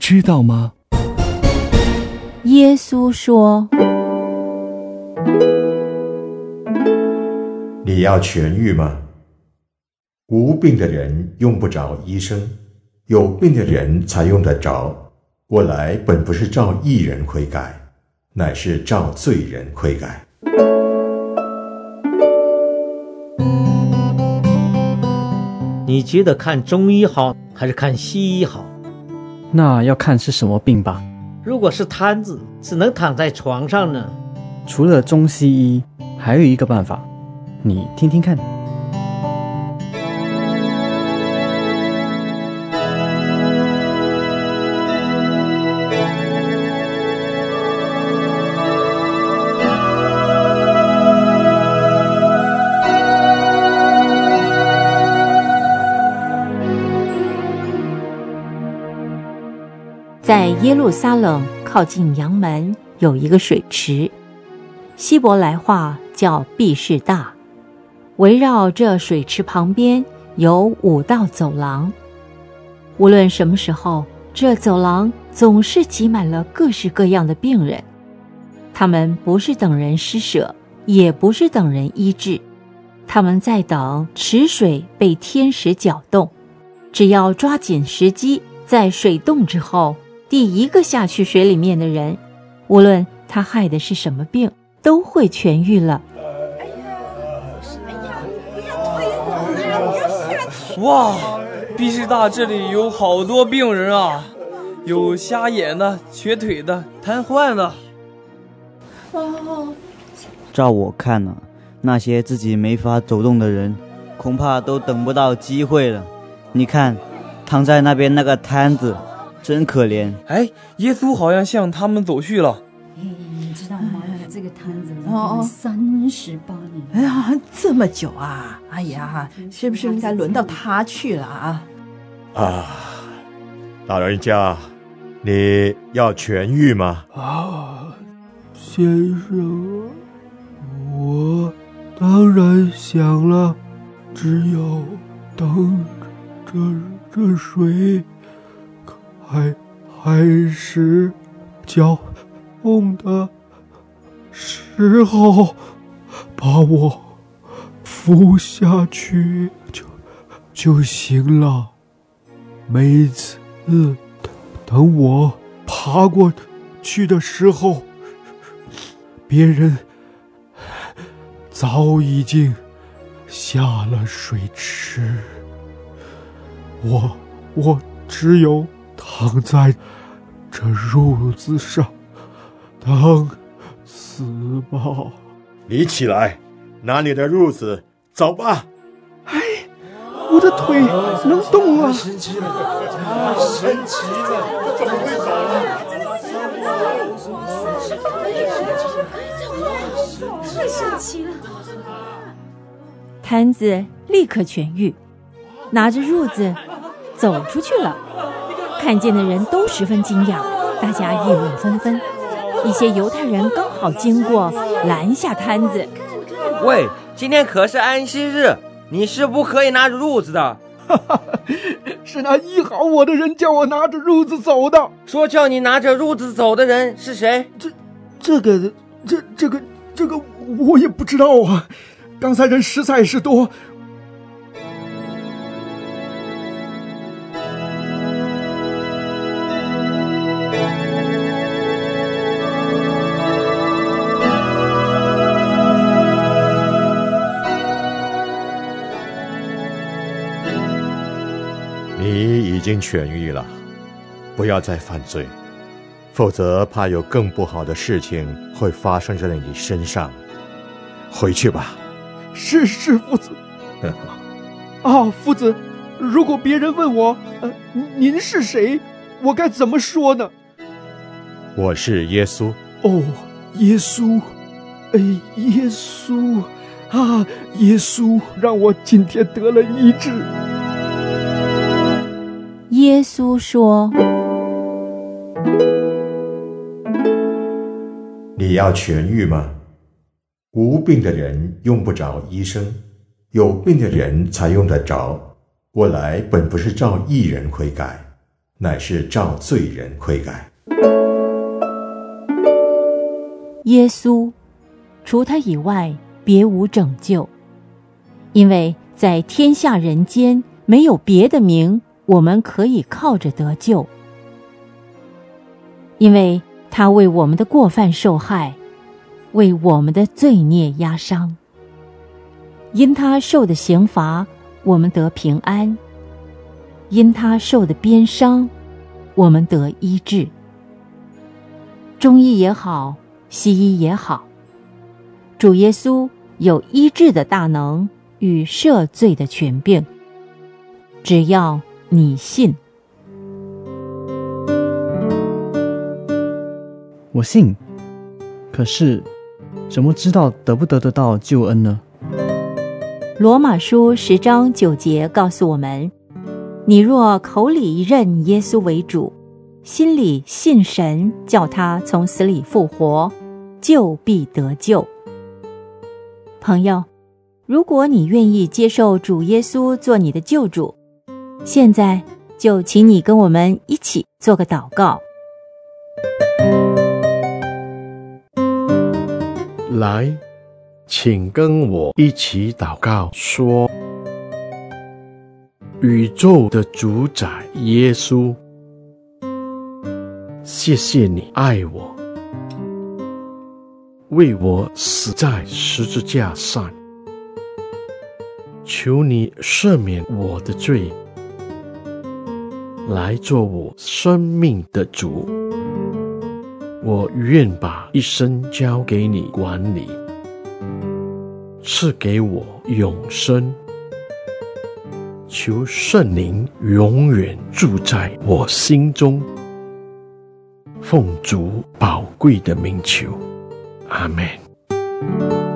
知道吗？ 耶稣说： 你要痊愈吗？无病的人用不着医生，有病的人才用得着。我来本不是召义人悔改，乃是召罪人悔改。 你觉得看中医好还是看西医好？ 那要看是什么病吧。 如果是瘫子，只能躺在床上呢。 除了中西医，还有一个办法，你听听看。 在耶路撒冷靠近阳门有一个水池，希伯来话叫毕士大。围绕这水池旁边有5道走廊，无论什么时候，这走廊总是挤满了各式各样的病人。他们不是等人施舍，也不是等人医治，他们在等池水被天使搅动。只要抓紧时机，在水动之后，第一个下去水里面的人，无论他害的是什么病，都会痊愈了。 哇，毕士大这里有好多病人啊，有瞎眼的、瘸腿的、瘫痪的。 照我看啊，那些自己没法走动的人，恐怕都等不到机会了。你看，躺在那边那个瘫子，真可怜。 哎，耶稣好像向他们走去了。 你知道吗？这个摊子38年。 哎呀，这么久啊！哎呀，是不是应该轮到他去了啊？ 啊，老人家，你要痊愈吗？ 先生，我当然想了，只有等这水开始搅动的时候，把我扶下去就行了。每次等我爬过去的时候，别人早已经下了水池，我只有躺在这褥子上等死吧。 你起来，拿你的褥子走吧。 哎，我的腿能动了！ 神奇了，太神奇了！怎么会走了？ 太神奇了！ 瘫子立刻痊愈，拿着褥子走出去了。看见的人都十分惊讶，大家议论纷纷。一些犹太人刚好经过，拦下摊子。 喂，今天可是安息日，你是不可以拿着褥子的。 是那医好我的人叫我拿着褥子走的。 说叫你拿着褥子走的人是谁？ 这个我也不知道啊。刚才人实在是多。 你已经痊愈了，不要再犯罪，否则怕有更不好的事情会发生在你身上。回去吧。 是夫子。夫子，如果别人问我，您是谁，我该怎么说呢？ 我是耶稣。 哦，耶稣，耶稣啊，耶稣让我今天得了医治。 耶稣说： 你要痊愈吗？无病的人用不着医生，有病的人才用得着。我来本不是召义人悔改， 乃是照罪人悔改。 耶稣，除他以外，别无拯救，因为在天下人间没有别的名，我们可以靠着得救。因为他为我们的过犯受害，为我们的罪孽压伤。因他受的刑罚，我们得平安；因他受的鞭伤，我们得医治。中医也好，西医也好，主耶稣有医治的大能与赦罪的权柄，只要你信。 我信，可是怎么知道得不得到救恩呢？ 罗马书10章9节告诉我们，你若口里认耶稣为主，心里信神叫他从死里复活，就必得救。朋友，如果你愿意接受主耶稣做你的救主，现在就请你跟我们一起做个祷告。 来，请跟我一起祷告说：宇宙的主宰耶稣，谢谢你爱我，为我死在十字架上，求你赦免我的罪，来做我生命的主。我愿把一生交给你管理，赐给我永生。求圣灵永远住在我心中，奉主宝贵的名求，阿们。